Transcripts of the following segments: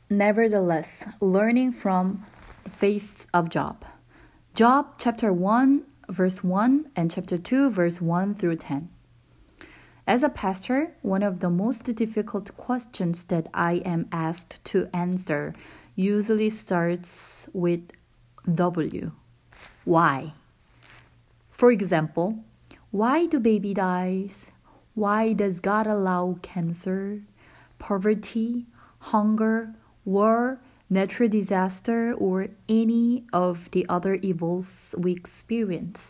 Nevertheless, learning from the faith of Job. Job chapter 1 verse 1 and chapter 2 verse 1 through 10. As a pastor, one of the most difficult questions that I am asked to answer usually starts with W. Why? For example, why do baby dies? Why does God allow cancer, poverty, hunger, war, natural disaster, or any of the other evils we experience?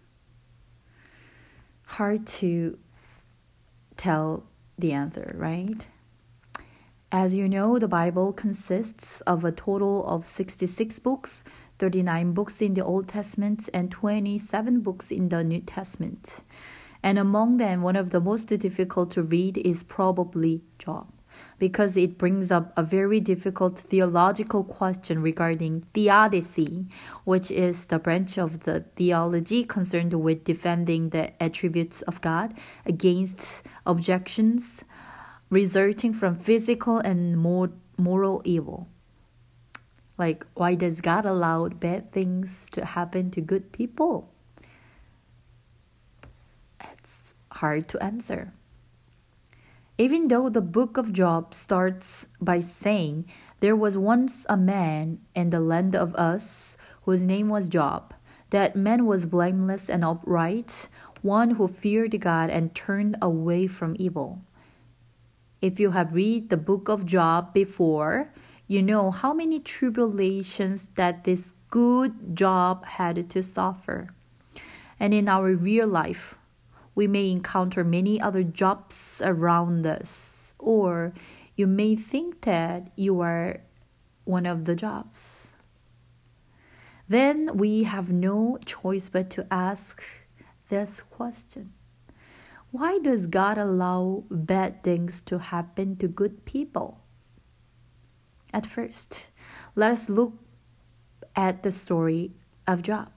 Hard to tell the answer, right? As you know, the Bible consists of a total of 66 books, 39 books in the Old Testament, and 27 books in the New Testament. And among them, one of the most difficult to read is probably Job, because it brings up a very difficult theological question regarding theodicy, which is the branch of the theology concerned with defending the attributes of God against objections resulting from physical and moral evil. Like, why does God allow bad things to happen to good people? It's hard to answer. Even though the book of Job starts by saying, there was once a man in the land of Uz whose name was Job. That man was blameless and upright, one who feared God and turned away from evil. If you have read the book of Job before, you know how many tribulations that this good Job had to suffer. And in our real life, we may encounter many other Jobs around us, or you may think that you are one of the Jobs. Then we have no choice but to ask this question. Why does God allow bad things to happen to good people? At first, let us look at the story of Job.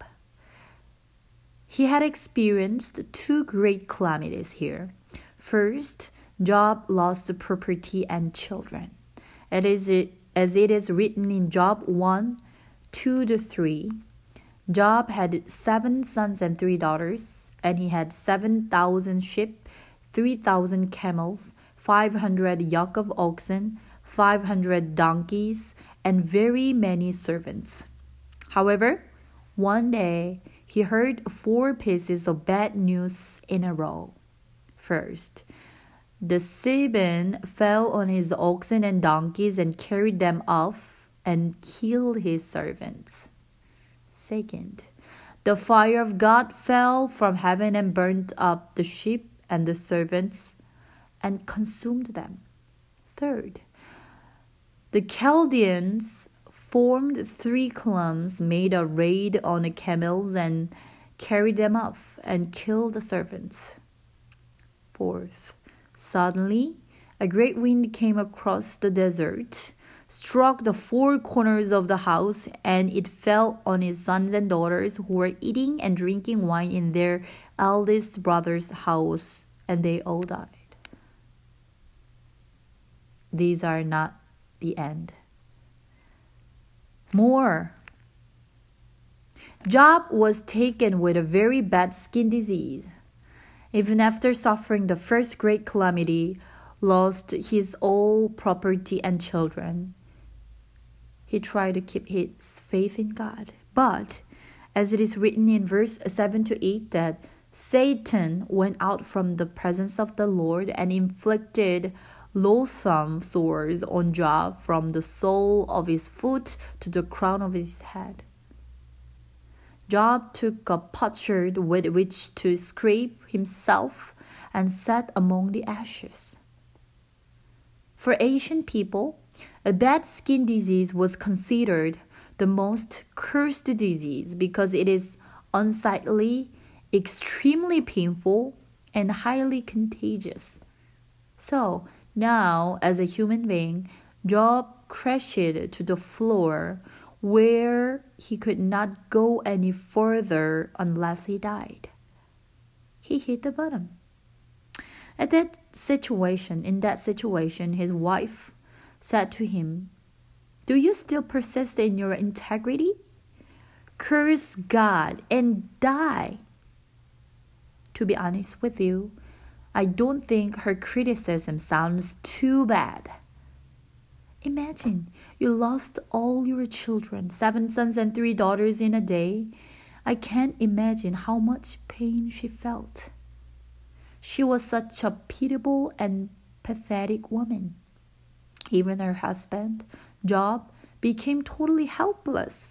He had experienced two great calamities here. First, Job lost property and children. As it is written in Job 1, 2-3, Job had 7 sons and 3 daughters, and he had 7,000 sheep, 3,000 camels, 500 yoke of oxen, 500 donkeys, and very many servants. However, one day he heard 4 pieces of bad news in a row. First, the Sabean fell on his oxen and donkeys and carried them off and killed his servants. Second, the fire of God fell from heaven and burnt up the sheep and the servants and consumed them. Third, the Chaldeans formed 3 columns, made a raid on the camels and carried them off and killed the servants. Fourth, suddenly a great wind came across the desert, struck the 4 corners of the house, and it fell on his sons and daughters who were eating and drinking wine in their eldest brother's house, and they all died. These are not the end. More. Job was taken with a very bad skin disease. Even after suffering the first great calamity, lost his all property and children, he tried to keep his faith in God. But, as it is written in verse 7-8, that Satan went out from the presence of the Lord and inflicted loathsome sores on Job from the sole of his foot to the crown of his head. Job took a potsherd with which to scrape himself and sat among the ashes. For Asian people, a bad skin disease was considered the most cursed disease because it is unsightly, extremely painful, and highly contagious. So, now, as a human being, Job crashed to the floor where he could not go any further unless he died. He hit the bottom. In that situation, his wife said to him, Do you still persist in your integrity? Curse God and die. To be honest with you, I don't think her criticism sounds too bad. Imagine you lost all your children, 7 sons and 3 daughters in a day. I can't imagine how much pain she felt. She was such a pitiable and pathetic woman. Even her husband, Job, became totally helpless.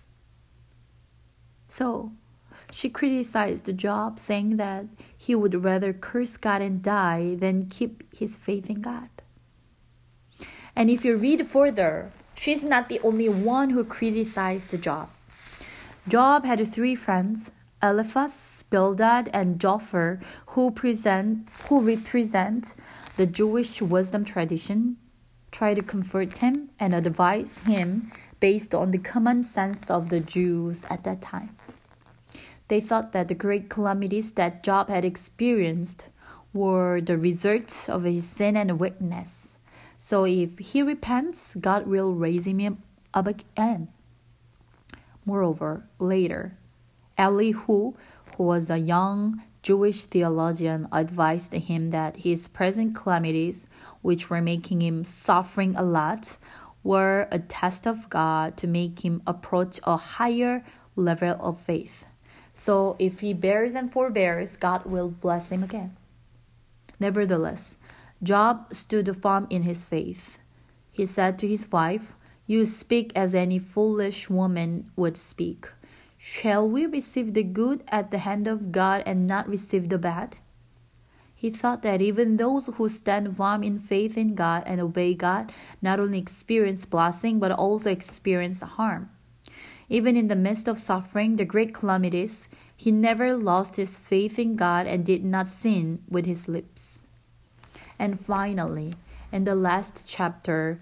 So, she criticized Job, saying that he would rather curse God and die than keep his faith in God. And if you read further, she's not the only one who criticized Job. Job had 3 friends, Eliphaz, Bildad, and Zophar, who represent the Jewish wisdom tradition, try to comfort him and advise him based on the common sense of the Jews at that time. They thought that the great calamities that Job had experienced were the result of his sin and weakness. So if he repents, God will raise him up again. Moreover, later, Elihu, who was a young Jewish theologian, advised him that his present calamities, which were making him suffering a lot, were a test of God to make him approach a higher level of faith. So if he bears and forbears, God will bless him again. Nevertheless, Job stood firm in his faith. He said to his wife, "You speak as any foolish woman would speak. Shall we receive the good at the hand of God and not receive the bad?" He thought that even those who stand firm in faith in God and obey God not only experience blessing but also experience harm. Even in the midst of suffering, the great calamities, he never lost his faith in God and did not sin with his lips. And finally, in the last chapter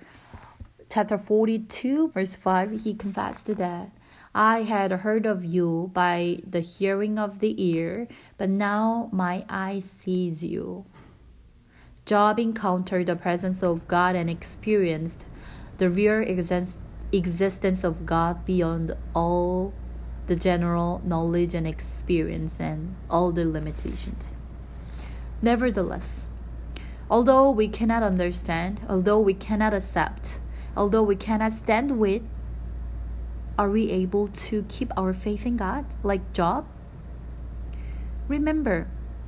42, verse 5, he confessed that, "I had heard of you by the hearing of the ear, but now my eye sees you." Job encountered the presence of God and experienced the real existence of God beyond all the general knowledge and experience and all the limitations. Nevertheless, although we cannot understand, although we cannot accept, although we cannot stand with, are we able to keep our faith in God like Job? Remember,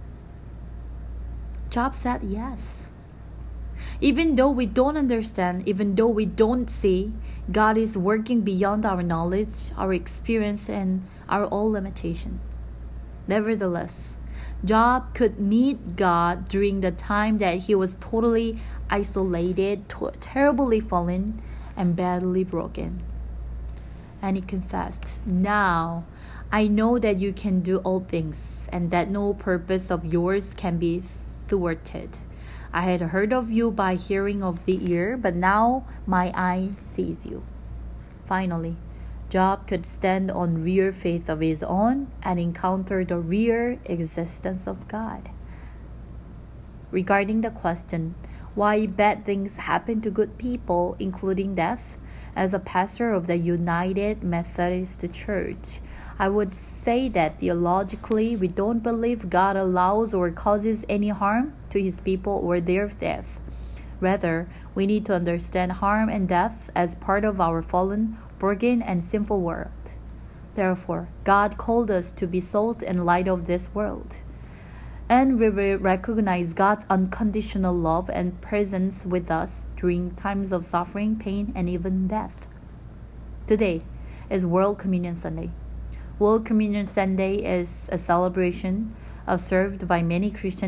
Job said yes. Even though we don't understand, even though we don't see, God is working beyond our knowledge, our experience, and our all limitation. Nevertheless, Job could meet God during the time that he was totally isolated, terribly fallen, and badly broken. And he confessed, "Now I know that you can do all things, and that no purpose of yours can be thwarted. I had heard of you by hearing of the ear, but now my eye sees you." Finally, Job could stand on real faith of his own and encounter the real existence of God. Regarding the question, why bad things happen to good people, including death, as a pastor of the United Methodist Church, I would say that theologically, we don't believe God allows or causes any harm to his people or their death. Rather, we need to understand harm and death as part of our fallen, broken, and sinful world. Therefore, God called us to be salt and light of this world. And we will recognize God's unconditional love and presence with us during times of suffering, pain, and even death. Today is World Communion Sunday. World Communion Sunday is a celebration observed by many Christian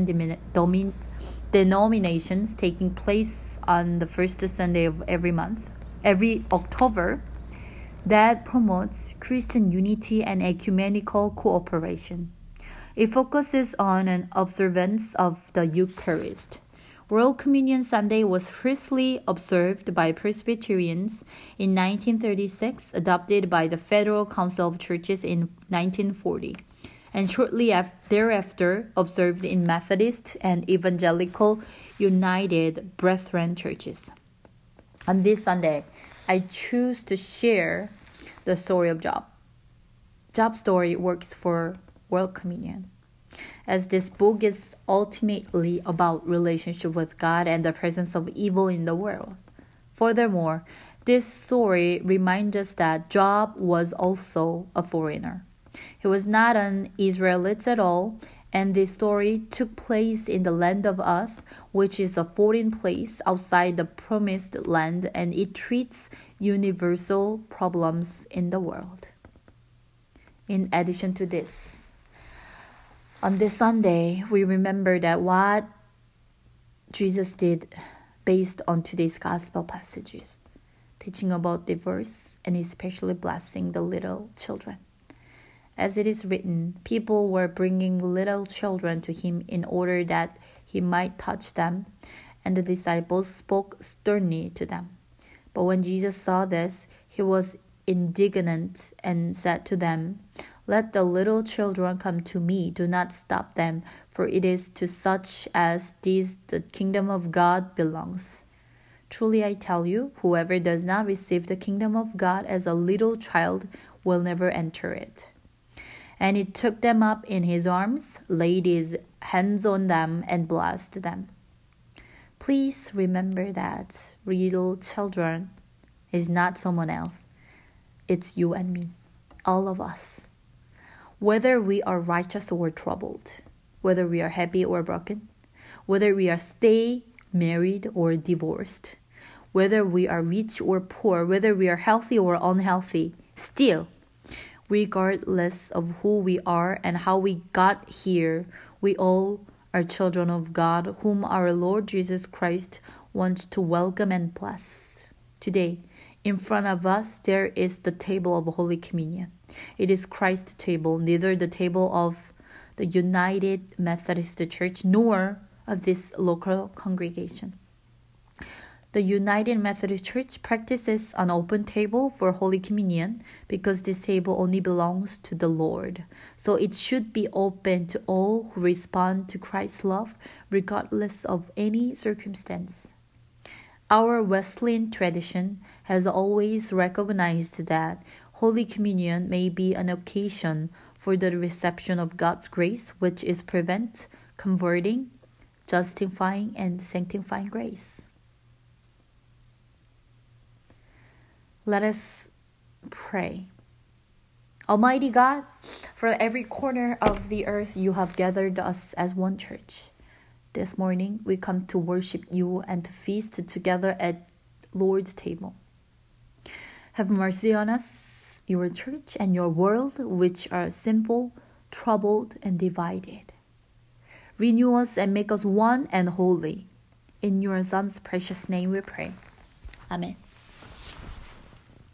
denominations taking place on the first Sunday of every October, that promotes Christian unity and ecumenical cooperation. It focuses on an observance of the Eucharist. World Communion Sunday was firstly observed by Presbyterians in 1936, adopted by the Federal Council of Churches in 1940, and shortly thereafter observed in Methodist and Evangelical United Brethren churches. On this Sunday, I choose to share the story of Job. Job's story works for World Communion, as this book is ultimately about relationship with God and the presence of evil in the world. Furthermore, this story reminds us that Job was also a foreigner. He was not an Israelite at all, and this story took place in the land of Uz, which is a foreign place outside the promised land, and it treats universal problems in the world. In addition to this, on this Sunday, we remember that what Jesus did based on today's gospel passages, teaching about divorce and especially blessing the little children. As it is written, people were bringing little children to him in order that he might touch them, and the disciples spoke sternly to them. But when Jesus saw this, he was indignant and said to them, "Let the little children come to me, do not stop them, for it is to such as these the kingdom of God belongs. Truly I tell you, whoever does not receive the kingdom of God as a little child will never enter it." And he took them up in his arms, laid his hands on them, and blessed them. Please remember that little children is not someone else. It's you and me, all of us. Whether we are righteous or troubled, whether we are happy or broken, whether we are stay married or divorced, whether we are rich or poor, whether we are healthy or unhealthy, still, regardless of who we are and how we got here, we all are children of God, whom our Lord Jesus Christ wants to welcome and bless. Today, in front of us, there is the table of Holy Communion. It is Christ's table, neither the table of the United Methodist Church nor of this local congregation. The United Methodist Church practices an open table for Holy Communion because this table only belongs to the Lord. So it should be open to all who respond to Christ's love, regardless of any circumstance. Our Wesleyan tradition has always recognized that Holy Communion may be an occasion for the reception of God's grace, which is prevent, converting, justifying, and sanctifying grace. Let us pray. Almighty God, from every corner of the earth you have gathered us as one church. This morning we come to worship you and to feast together at Lord's table. Have mercy on us, your church, and your world, which are sinful, troubled, and divided. Renew us and make us one and holy. In your Son's precious name we pray. Amen.